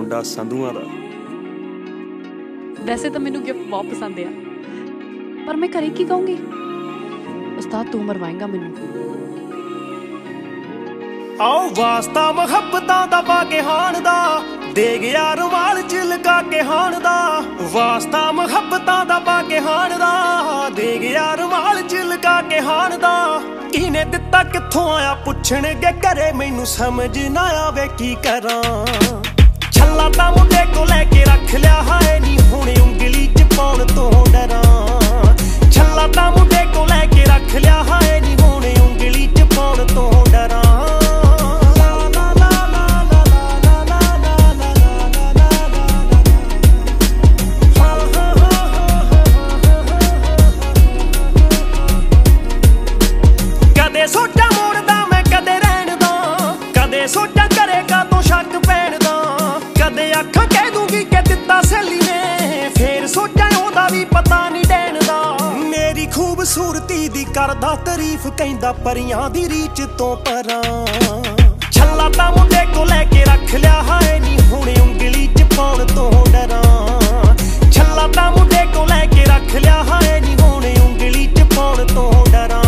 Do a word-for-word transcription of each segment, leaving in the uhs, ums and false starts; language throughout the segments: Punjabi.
ਮੁੰਡਾ ਸੰਧੂਆਂ ਦਾ। ਵੈਸੇ ਤਾਂ ਮੈਨੂੰ ਗਿਫਟ ਬਹੁਤ ਪਸੰਦ ਆ, ਪਰ ਮੈਂ ਘਰੇ ਕੀ ਕਹੂੰਗੀ? ਉਸਤਾਦ ਤੂੰ ਮਰਵਾਏਂਗਾ ਮੈਨੂੰ। ਆਓ ਵਾਸਤਾ ਮੁਹੱਬਤਾਂ ਦਾ ਪਾ ਕੇ ਹਾਣ ਦਾ, ਦੇ ਗਿਆ ਰੁਮਾਲ ਚ ਲਗਾ ਕੇ ਹਾਣ ਦਾ। ਵਾਸਤਾ ਮੁਹੱਬਤਾਂ ਦਾ ਪਾ ਕੇ ਹਾਣ ਦਾ, ਦੇ ਗਿਆ ਰੁਮਾਲ ਚ ਲਗਾ ਕੇ ਹਾਣ ਦਾ। ਕਿਹਨੇ ਦਿੱਤਾ ਕਿੱਥੋਂ ਆਇਆ ਪੁੱਛਣਗੇ ਘਰੇ, ਮੈਨੂੰ ਸਮਝ ਨਾ ਆਵੇ ਕੀ ਕਰਾਂ। ਛੱਲਾ ਤਾਂ ਮੁੰਡੇ ਕੋ ਲੈ ਕੇ ਰੱਖ ਲਿਆ, ਹਾਏ ਨੀ ਹੁਣ ਉਂਗਲੀ ਚ ਪਾਉਣ ਤੋਂ ਡਰਾਂ। ਛੱਲਾ ਤਾਂ ਮੁੰਡੇ ਕੋ ਲੈ ਕੇ ਰੱਖ ਲਿਆ, ਹਾਏ ਨੀ ਹੁਣ ਉਂਗਲੀ ਚ ਪਾਉਣ ਤੋਂ ਡਰਾਂ। ਕਦੇ ਸੋਚਾਂ ਮੋੜਦਾ ਮੈਂ ਕਦੇ ਰਹਿਣ ਦਾ, ਕਦੇ ਸੋਚਾਂ ਕਰੇਗਾ ਤੂੰ ਸ਼ੱਕ ਪੈਣ ਦਾ। ਕਦੇ ਅੱਖਾਂ ਕਹਿ ਦੂੰਗੀ ਕਿ ਦਿੱਤਾ ਸਹੇਲੀ ਨੇ, ਫੇਰ ਸੋਚਾਂ ਉਹਦਾ ਵੀ ਪਤਾ ਨਹੀਂ ਦੇਣ ਦਾ। ਮੇਰੀ ਖੂਬਸੂਰਤੀ ਦੀ ਕਰਦਾ ਤਾਰੀਫ, ਕਹਿੰਦਾ ਪਰੀਆਂ ਦੀ ਰੀਚ ਤੋਂ ਪਰਾਂ। ਛੱਲਾ ਤਾਂ ਮੁੰਡੇ ਕੋ ਲੈ ਕੇ ਰੱਖ ਲਿਆ, ਹਾਏ ਨੀ ਹੁਣ ਉਂਗਲੀ ਚ ਪਾਉਣ ਤੋਂ ਡਰਾਂ। ਛੱਲਾ ਤਾਂ ਮੁੰਡੇ ਕੋ ਲੈ ਕੇ ਰੱਖ ਲਿਆ, ਹਾਏ ਨੀ ਹੁਣ ਉਂਗਲੀ ਚ ਪਾਉਣ ਤੋਂ ਡਰਾਂ।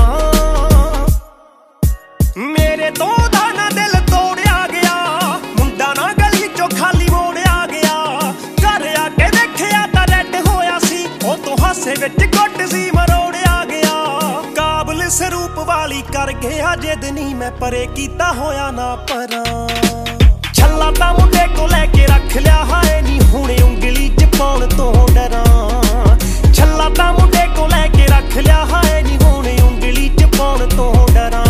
ਮੇਰੇ ਤੋਂ ਦਾ ਨਾ ਦਿਲ ਤੋੜਿਆ ਗਿਆ, ਮੁੰਡਾ ਨਾ ਗਲੀ ਚੋਂ ਖਾਲੀ ਮੋੜਿਆ ਗਿਆ। ਘਰ ਆ ਕੇ ਦੇਖਿਆ ਤਾਂ ਰੈਡ ਹੋਇਆ ਸੀ, ਉਹ ਤੋਂ ਹਾਸੇ ਵਿੱਚ ਗੁੱਟ ਸੀ ਮਰੋੜਿਆ ਗਿਆ। ਕਾਬਲ ਸਰੂਪ ਵਾਲੀ ਕਰ ਗਿਆ ਜਿੱਦ ਨੀ ਮੈਂ ਪਰੇ ਕੀਤਾ ਹੋਇਆ ਨਾ ਪਰਾਂ। ਛੱਲਾ ਤਾਂ ਮੁੰਡੇ ਕੋ ਲੈ ਕੇ ਰੱਖ ਲਿਆ, ਹਾਏ ਨੀ ਹੁਣ ਉਂਗਲੀ ਚ ਪਾਉਣ ਤੋਂ ਡਰਾਂ। ਛੱਲਾ ਤਾਂ ਮੁੰਡੇ ਕੋ ਲੈ ਕੇ ਰੱਖ ਲਿਆ, ਹਾਏ ਨੀ ਹੁਣ ਉਂਗਲੀ ਚ ਪਾਉਣ ਤੋਂ ਡਰਾਂ।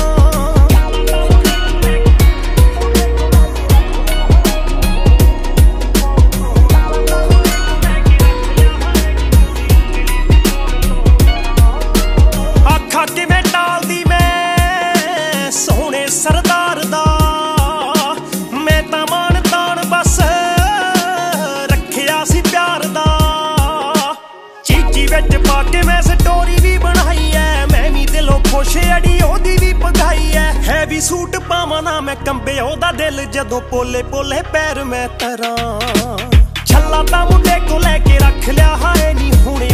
ਕਿਵੇਂ ਟਾਲਦੀ ਮੈਂ ਸੋਹਣੇ ਸਰਦਾਰ ਦਾ, ਮੈਂ ਤਾਂ ਮਾਣ ਤਾਣ ਬਸ ਰੱਖਿਆ ਸੀ ਪਿਆਰ ਦਾ। ਚੀਚੀ ਵਿੱਚ ਪਾ ਕੇ ਮੈਂ ਸਟੋਰੀ ਵੀ ਬਣਾਈ ਐ, ਮੈਂ ਵੀ ਦਿਲੋਂ ਖੁਸ਼ ਅੜੀ ਉਹਦੀ ਵੀ ਪਗਾਈ ਐ। ਹੈ ਵੀ ਸੂਟ ਪਾਵਾਂ ਨਾ ਮੈਂ ਕੰਬੇ ਉਹਦਾ ਦਿਲ, ਜਦੋਂ ਪੋਲੇ ਪੋਲੇ ਪੈਰ ਮੈਂ ਤਰਾਂ। ਛੱਲਾ ਤਾਂ ਮੁੰਡੇ ਕੋ ਲੈ ਕੇ ਰੱਖ ਲਿਆ, ਹਾਏ ਨੀ ਹੁਣ